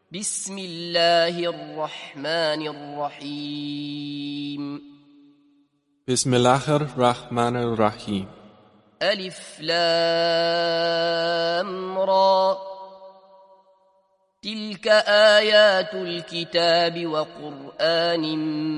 بسم الله الرحمن الرحيم بسم الله الرحمن الرحيم ألف لام را تلك آيات الكتاب وقرآن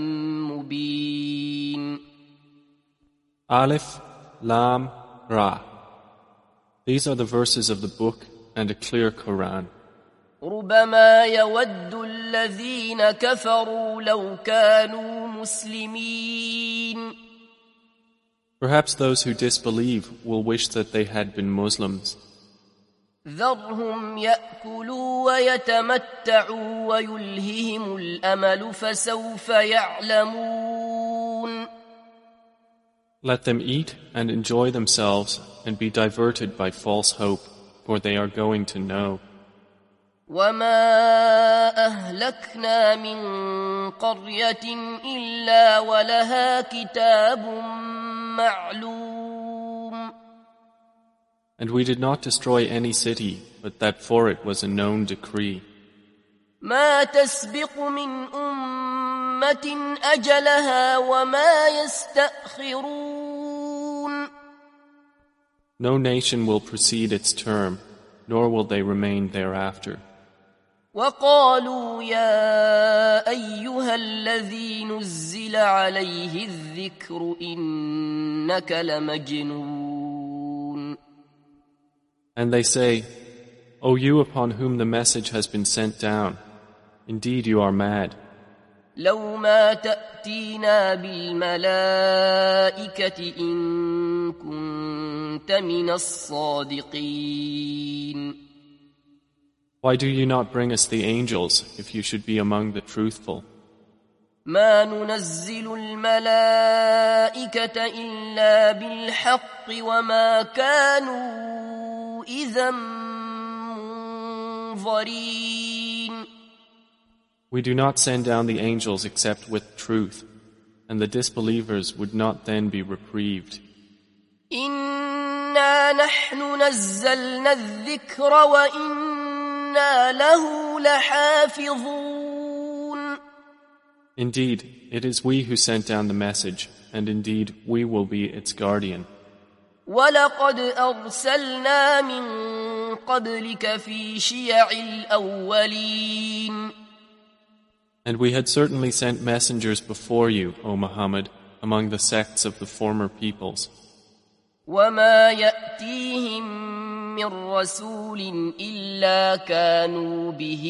مبين Aleph, Lam, Ra. These are the verses of the book and a clear Quran. ربما يود الذين كفروا لو كانوا مسلمين Perhaps those who disbelieve will wish that they had been Muslims. ذرهم يأكلوا ويتمتعوا ويلههم الأمل فسوف يعلمون Let them eat and enjoy themselves and be diverted by false hope, for they are going to know. وما أهلكنا من قرية إلا ولها كتاب معلوم And we did not destroy any city, but that for it was a known decree. ما تسبق من أمة أجلها وما يستأخرون No nation will precede its term, nor will they remain thereafter. وقالوا يا أيها الذي نزل عليه الذكر إنك لمجنون And they say, O you upon whom the message has been sent down, indeed you are mad. لو ما تأتينا بالملائكة إن كنت من الصادقين Why do you not bring us the angels if you should be among the truthful? ما ننزل الملائكة إلا بالحق وما كانوا إذا منظرين We do not send down the angels except with truth, and the disbelievers would not then be reprieved. إنا نحن نزلنا الذكر وإنا له لحافظون Indeed, it is we who sent down the message, and indeed we will be its guardian. ولقد أرسلنا من قبلك في شيع الأولين And we had certainly sent messengers before you, O Muhammad, among the sects of the former peoples. وما يأتيهم من رسول إلا كانوا به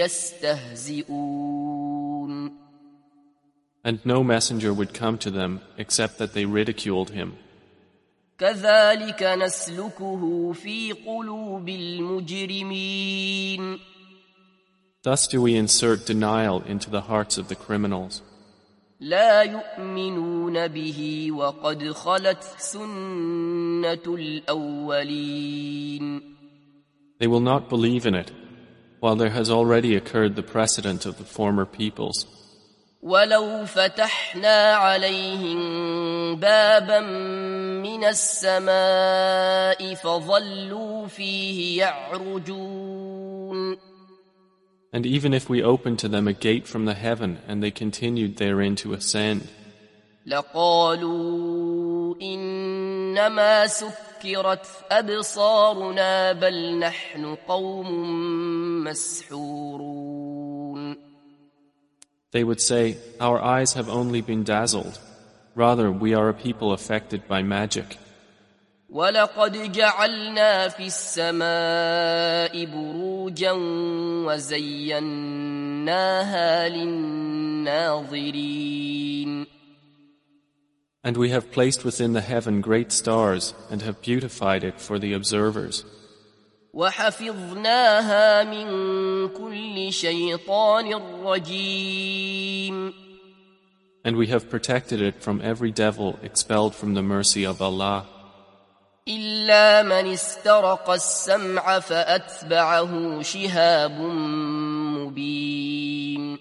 يستهزئون And no messenger would come to them except that they ridiculed him. كذلك نسلكه في قلوب المجرمين Thus do we insert denial into the hearts of the criminals. لا يؤمنون به وقد خلت سنة الأولين They will not believe in it, while there has already occurred the precedent of the former peoples. ولو فتحنا عليهم بابا من السماء فظلوا فيه يعرجون And even if we opened to them a gate from the heaven and they continued therein to ascend, لقالوا إنما سكرت أبصارنا بل نحن قوم مسحورون they would say, Our eyes have only been dazzled. Rather, we are a people affected by magic. ولقد جعلنا في السماء بروجا وزيناها للناظرين And we have placed within the heaven great stars and have beautified it for the observers. وحفظناها من كل شيطان رجيم And we have protected it from every devil expelled from the mercy of Allah. إلا من استرق السمع فأتبعه شهاب مبين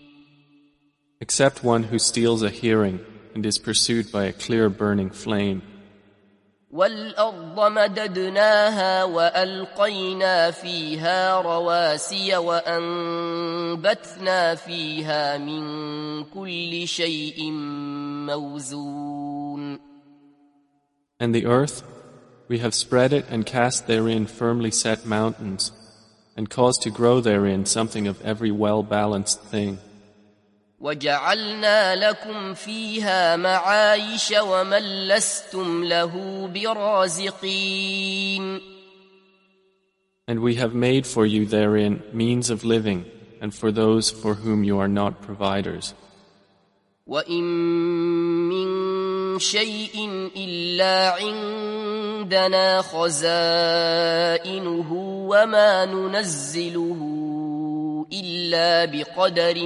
Except one who steals a hearing and is pursued by a clear burning flame. والأرض مددناها وألقينا فيها رواسي وأنبتنا فيها من كل شيء موزون. And the earth, we have spread it and cast therein firmly set mountains, and caused to grow therein something of every well-balanced thing. وجعلنا لكم فيها معايش ومن لستم له برازقين. And we have made for you therein means of living, and for those for whom you are not providers. وإن من شيء إلا عندنا خزائنه وما ننزله إلا بقدر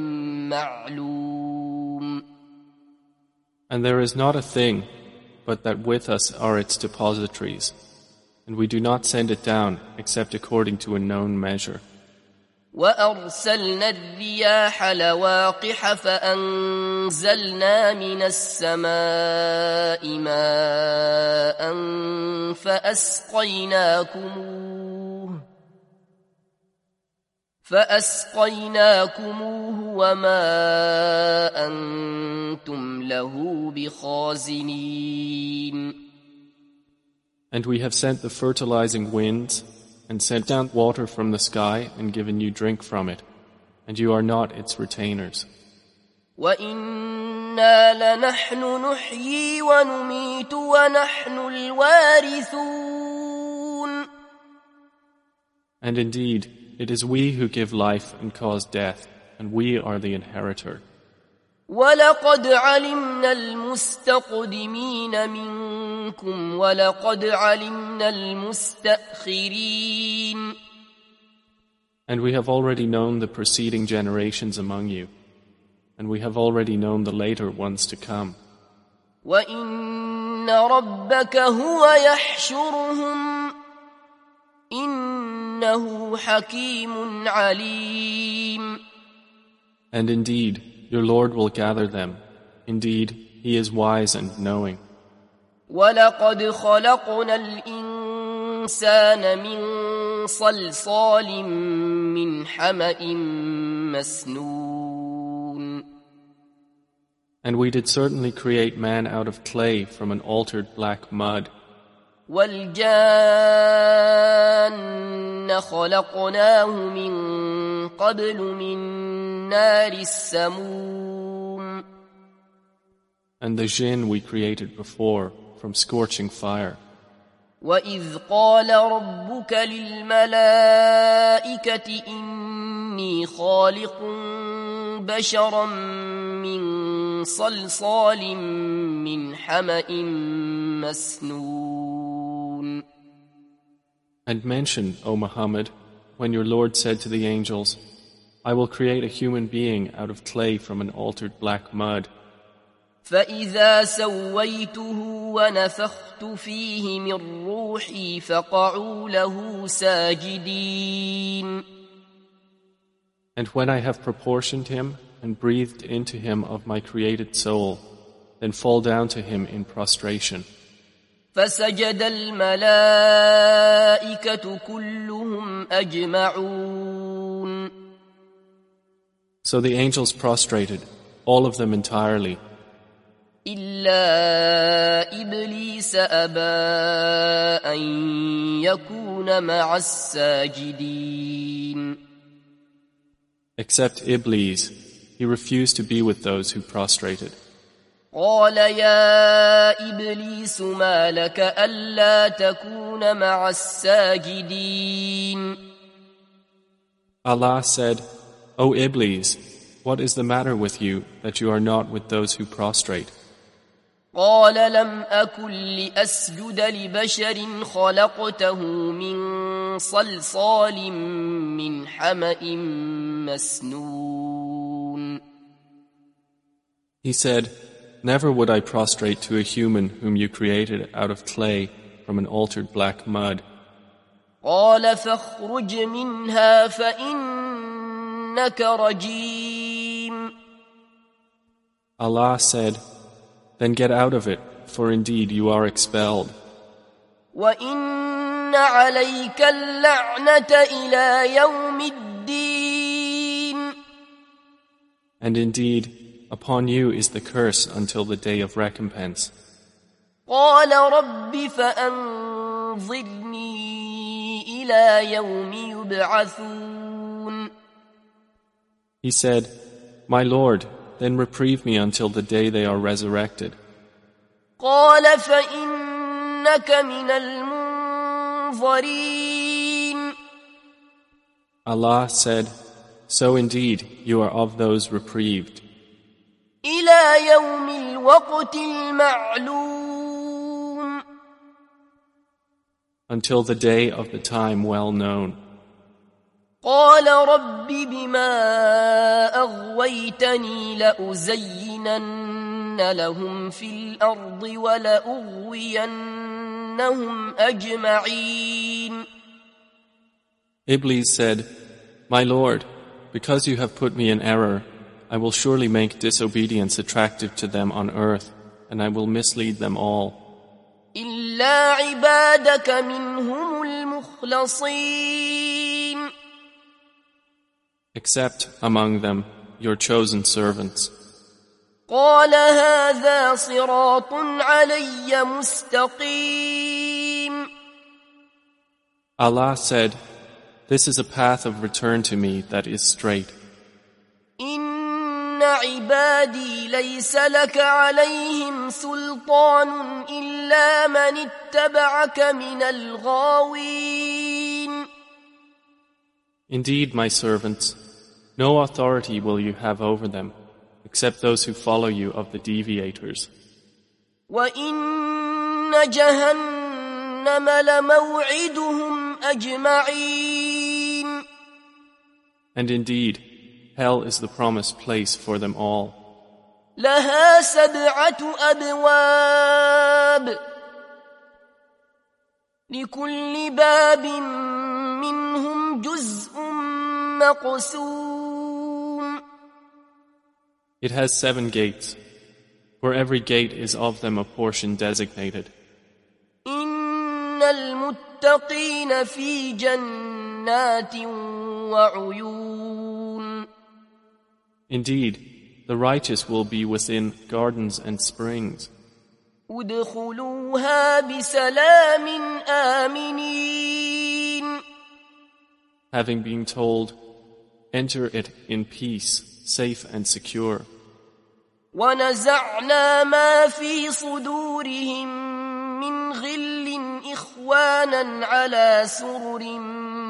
معلوم. And there is not a thing but that with us are its depositories, and we do not send it down except according to a known measure. وأرسلنا الرياح لواقح فأنزلنا من السماء ماء فأسقيناكموه وما أنتم له بخازنين. And we have sent the fertilizing winds, and sent down water from the sky, and given you drink from it, and you are not its retainers. وَإِنَّا لَنَحْنُ نُحْيِي وَنُمِيتُ وَنَحْنُ الْوَارِثُونَ. And indeed, it is we who give life and cause death, and we are the inheritor. وَلَقَدْ عَلِمْنَا الْمُسْتَقْدِمِينَ مِنكُمْ وَلَقَدْ عَلِمْنَا الْمُسْتَأْخِرِينَ. And we have already known the preceding generations among you, and we have already known the later ones to come. وَإِنَّ رَبَّكَ هُوَ يَحْشُرُهُمْ إِنَّهُ حَكِيمٌ عَلِيمٌ. And indeed, your Lord will gather them. Indeed, He is wise and knowing. وَلَقَدْ خَلَقْنَا الْإِنسَانَ مِنْ صَلْصَالٍ مِّنْ حَمَإٍ مَسْنُونٍ. And we did certainly create man out of clay from an altered black mud. وَالْجَانَّ خَلَقْنَاهُ مِنْ قَبْلُ مِنْ نَارِ السَّمُومِ. And the jinn we created before from scorching fire. وَإِذْ قَالَ رَبُّكَ لِلْمَلَائِكَةِ إِنِّي خَالِقٌ بَشَرًا مِّن صَلْصَالٍ مِّنْ حَمَإٍ مَسْنُونٍ. And mention, O Muhammad, when your Lord said to the angels, I will create a human being out of clay from an altered black mud. فَإِذَا سَوَّيْتُهُ وَنَفَخْتُ فِيهِ مِنْ رُوحِي فَقَعُوا لَهُ سَاجِدِينَ. And when I have proportioned him and breathed into him of my created soul, then fall down to him in prostration. فَسَجَدَ الْمَلَائِكَةُ كُلُّهُمْ أَجْمَعُونَ. So the angels prostrated, all of them entirely. إِلَّا إِبْلِيسَ أَبَى أَن يَكُونَ مَعَ السَّاجِدِينَ. Except Iblis, he refused to be with those who prostrated. قال يا إبليس ما لك ألا تكون مع الساجدين. Allah said, O Iblis, what is the matter with you that you are not with those who prostrate? قال لم أكن لأسجد لبشر خلقته من صلصال من حمأ مسنون. He said, Never would I prostrate to a human whom you created out of clay from an altered black mud. قال فاخرج منها فإنك رجيم. Allah said, Then get out of it, for indeed you are expelled. وإن عليك اللعنة إلى يوم الدين. And indeed, upon you is the curse until the day of recompense. قال رب فأنظرني إلى يوم يبعثون. He said, My Lord, then reprieve me until the day they are resurrected. قال فإنك من المنظرين. Allah said, So indeed, you are of those reprieved. إلى يوم الوقت المعلوم. Until the day of the time well known. قال رب بما أغويتني لأزينن لهم في الأرض ولأغوينهم أجمعين. Iblis said, My Lord, because you have put me in error, I will surely make disobedience attractive to them on earth, and I will mislead them all. إلا عبادك منهم المخلصين. Except among them your chosen servants. قال هذا صراط علي مستقيم. Allah said, This is a path of return to me that is straight. إن عبادي ليس لك عليهم سلطان إلا من اتبعك من الغاوين. Indeed, my servants, no authority will you have over them, except those who follow you of the deviators. وإن جهنم لموعدهم أجمعين. And indeed, hell is the promised place for them all. لها 7 أبواب لكل باب منهم جزء مقسوم. It has 7 gates. For every gate is of them a portion designated. إن المتقين في جنات وعيون. Indeed, the righteous will be within gardens and springs. ادخلوها بسلام آمنين. Having been told, enter it in peace, safe and secure. ونزعنا ما في صدورهم من غل إخوانا على سرر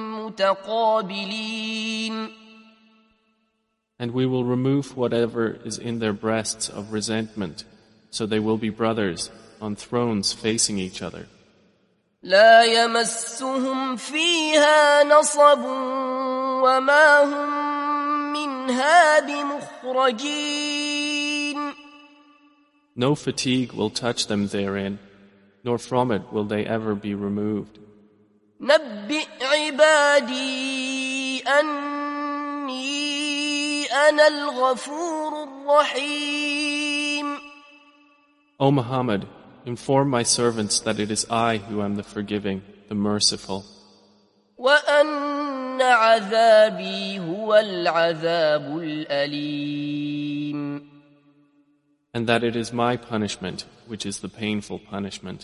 متقابلين. And we will remove whatever is in their breasts of resentment, so they will be brothers on thrones facing each other. لا يمسهم فيها نصب وما هم منها بمخرجين. No fatigue will touch them therein, nor from it will they ever be removed. نبئ عبادي أني أنا الغفور الرحيم. O Muhammad, inform my servants that it is I who am the forgiving, the merciful. وأن عذابي هو العذاب الأليم. And that it is my punishment, which is the painful punishment.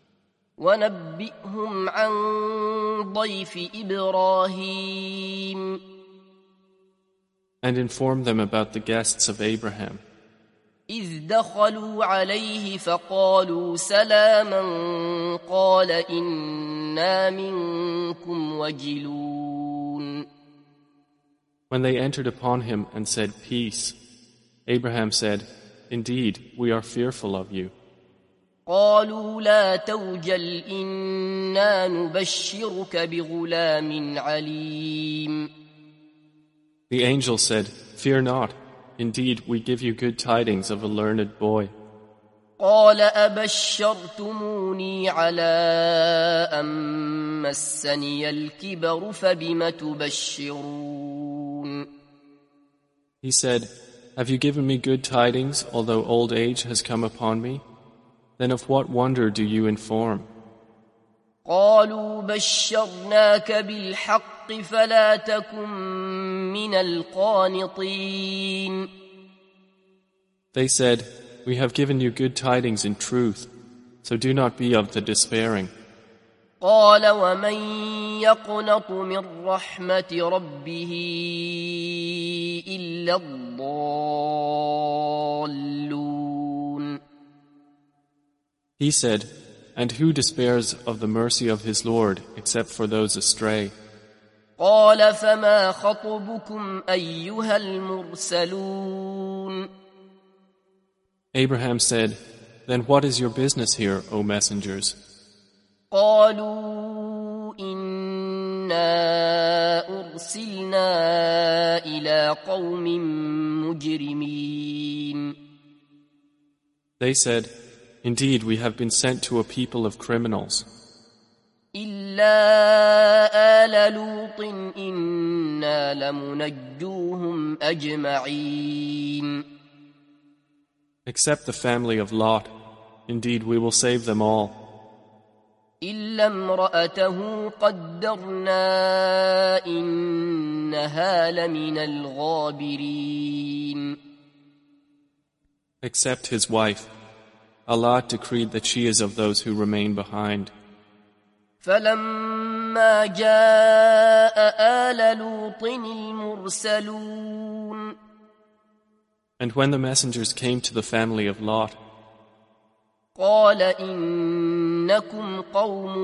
ونبئهم عن ضيف إبراهيم. And inform them about the guests of Abraham. إذ دخلوا عليه فقالوا سلاما قال إنا منكم وجلون. When they entered upon him and said, Peace, Abraham said, Indeed, we are fearful of you. قالوا لا توجل إنا نبشرك بغلام عليم. The angel said, Fear not. Indeed, we give you good tidings of a learned boy. قال أبشرتموني على أن مسني الكبر فبم تبشرون. He said, Have you given me good tidings, although old age has come upon me? Then of what wonder do you inform? قالوا بشرناك بالحق فلا تكن من القانطين. They said, "We have given you good tidings in truth, so do not be of the despairing." قال ومن يقنط من رحمة ربه إلا الضالون. He said, "And who despairs of the mercy of his Lord except for those astray?" قال فما خطبكم أيها المرسلون. Abraham said, "Then what is your business here, O messengers?" قالوا إنا أرسلنا إلى قوم مجرمين. They said, "Indeed, we have been sent to a people of criminals. إلا آل لوط إنا لمنجوهم أجمعين. Except the family of Lot. Indeed, we will save them all. إلا امرأته قدرنا إنها لمن الغابرين. Except his wife. Allah decreed that she is of those who remain behind. فلما جاء آل لوط المرسلون. And when the messengers came to the family of Lot, قال إنكم قوم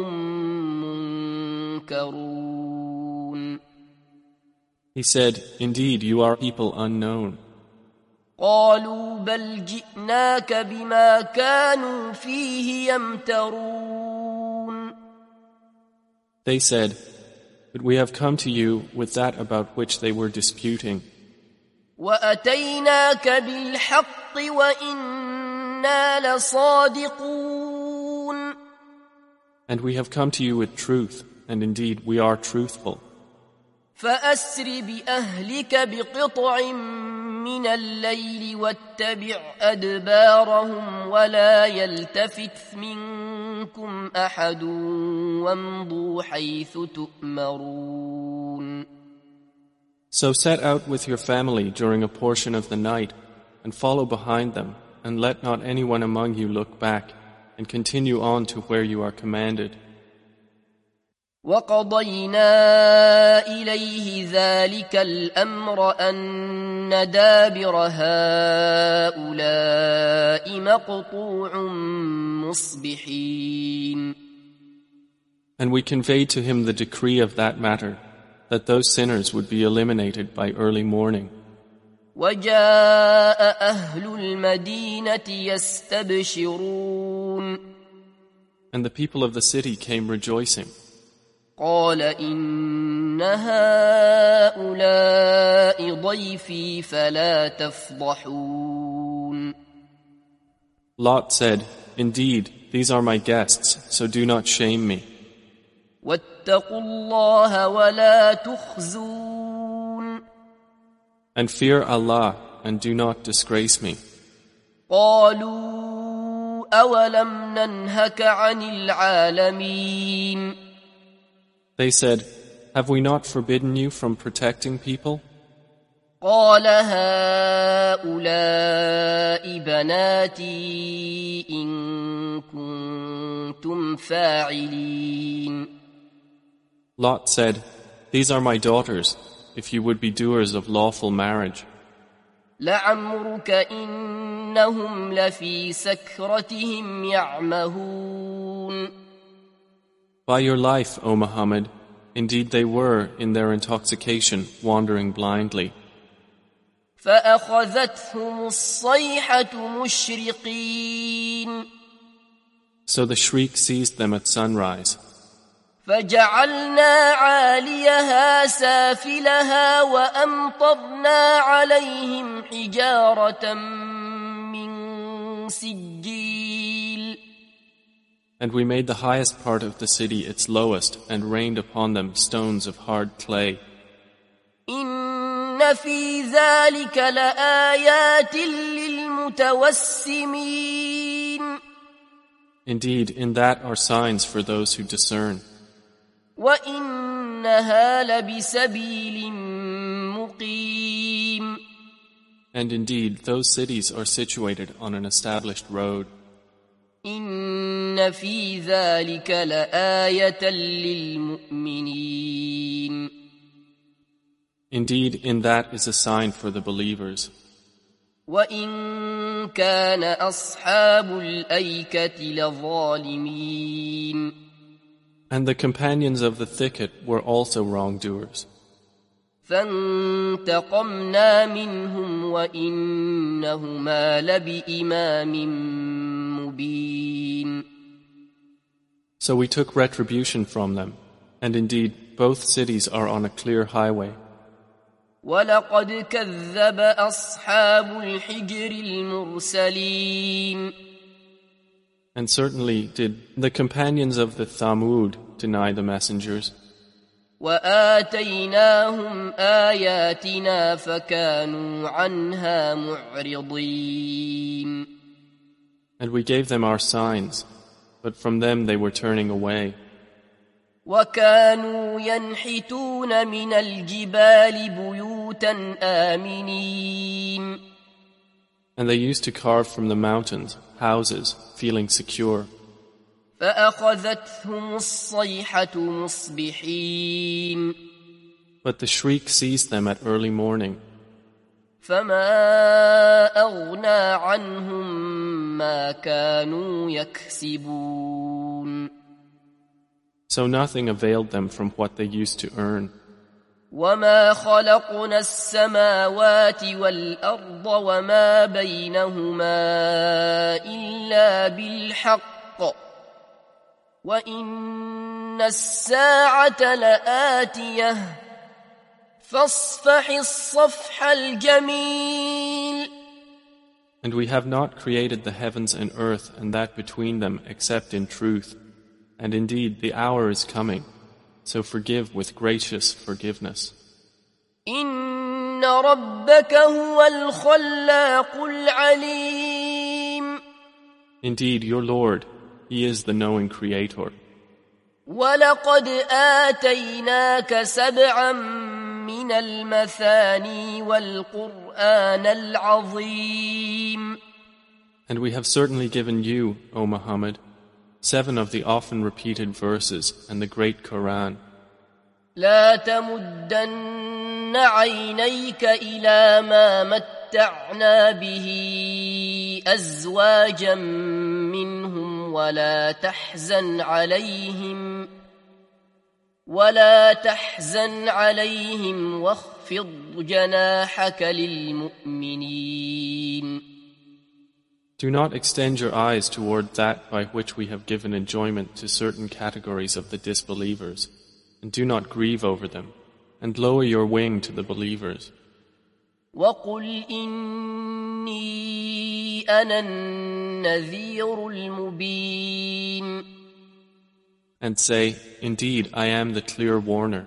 منكرون. he said, "Indeed, you are people unknown." قالوا بل جئناك بما كانوا فيه يمترون. They said, "But we have come to you with that about which they were disputing. وأتيناك بالحق وإنا لصادقون. And we have come to you with truth, and indeed we are truthful. فأسر بأهلك بقطع من الليل واتبع أدبارهم ولا يلتفت منكم أحد وامضوا حيث تؤمرون. So set out with your family during a portion of the night, and follow behind them, and let not anyone among you look back, and continue on to where you are commanded. وقضينا إليه ذلك الأمر أن دابر هؤلاء مقطوع مصبحين. And we conveyed to him the decree of that matter, that those sinners would be eliminated by early morning. وجاء أهل المدينة يستبشرون. And the people of the city came rejoicing. قال إن هؤلاء ضيفي فلا تفضحون. Lot said, "Indeed, these are my guests, so do not shame me. واتقوا الله ولا تخزون. And fear Allah, and do not disgrace me." قالوا أولم ننهك عن العالمين. They said, "Have we not forbidden you from protecting people?" قال هؤلاء بناتي إن كنتم فاعلين. Lot said, "These are my daughters, if you would be doers of lawful marriage. لعمرك إنهم لفي سكرتهم يعمهون. By your life, O Muhammad, indeed they were, in their intoxication, wandering blindly. فأخذتهم الصيحة مشرقين. So the shriek seized them at sunrise. فجعلنا عاليها سافلها وأمطرنا عليهم حجارة من سجيل. And we made the highest part of the city its lowest, and rained upon them stones of hard clay. إن في ذلك لآيات للمتوسمين. Indeed, in that are signs for those who discern. وإنها لبسبيل مقيم. And indeed, those cities are situated on an established road. إن في ذلك لآية للمؤمنين. Indeed, in that is a sign for the believers. وإن كان أصحاب الأيكة لظالمين. And the companions of the thicket were also wrongdoers. فانتقمنا منهم وإنهما لبإمام مبين. So we took retribution from them, and indeed both cities are on a clear highway. ولقد كذب أصحاب الحجر المرسلين. And certainly did the companions of the Thamud deny the messengers. وآتيناهم آياتنا فكانوا عنها معرضين. And we gave them our signs, but from them they were turning away. وكانوا ينحتون من الجبال بيوتا آمنين. And they used to carve from the mountains houses, feeling secure. فأخذتهم الصيحة مصبحين. But the shriek seized them at early morning. فما أغنى عنهم ما كانوا يكسبون. So nothing availed them from what they used to earn. وما خلقنا السماوات والأرض وما بينهما إلا بالحق وإن الساعة لآتية فاصفح الصفح الجميل. And we have not created the heavens and earth and that between them except in truth. And indeed the hour is coming, so forgive with gracious forgiveness. إن ربك هو الخلاق العليم. Indeed, your Lord, He is the knowing Creator. ولقد آتيناك سبعا من المثاني والقرآن العظيم. And we have certainly given you, O Muhammad, 7 of the often repeated verses and the great Quran. لا تمدن عينيك إلى ما متعنا به أزواجا منهم ولا تحزن عليهم واخفض جناحك للمؤمنين. Do not extend your eyes toward that by which we have given enjoyment to certain categories of the disbelievers, and do not grieve over them, and lower your wing to the believers. وَقُلْ إِنِّي أَنَا النَّذِيرُ الْمُبِينُ. And say, indeed, I am the clear warner.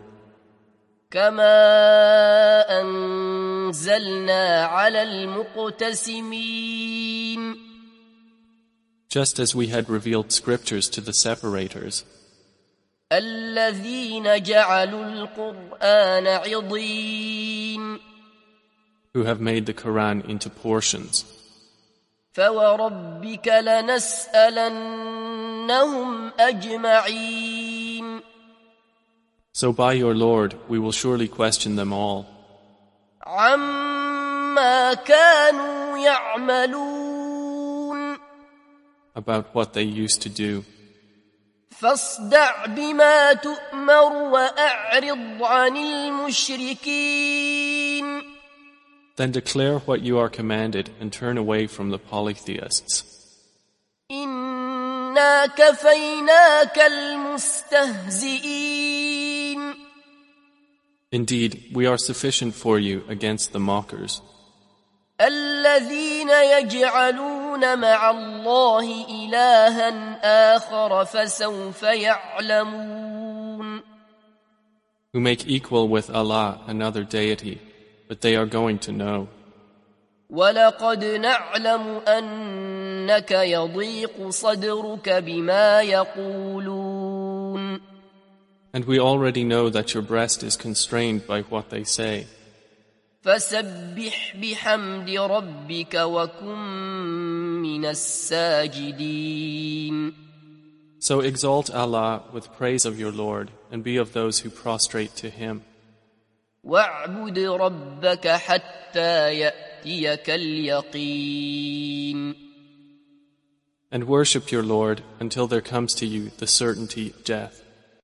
كَمَا أَنزَلْنَا عَلَى الْمُقْتَسِمِينَ. Just as we had revealed scriptures to the separators, الَّذِينَ جَعَلُوا الْقُرْآنَ عِضِينَ. who have made the Quran into portions. فَوَرَبِّكَ لَنَسْأَلَنَّهُمْ أَجْمَعِينَ. So by your Lord, we will surely question them all. عَمَّا كَانُوا يَعْمَلُونَ. About what they used to do. فاصدع بما تؤمر وأعرض عن المشركين. Then declare what you are commanded and turn away from the polytheists. إنا كفيناك المستهزئين. Indeed, we are sufficient for you against the mockers. الذين يجعلون مع الله إلها آخر فسوف يعلمون. Who make equal with Allah another deity, but they are going to know. ولقد نعلم أن إنك يضيق صدرك بما يقولون. And we already know that your breast is constrained by what they say. فسبح بحمد ربك وكن من الساجدين. So exalt Allah with praise of your Lord and be of those who prostrate to Him. واعبد ربك حتى يأتيك اليقين. And worship your Lord until there comes to you the certainty of death.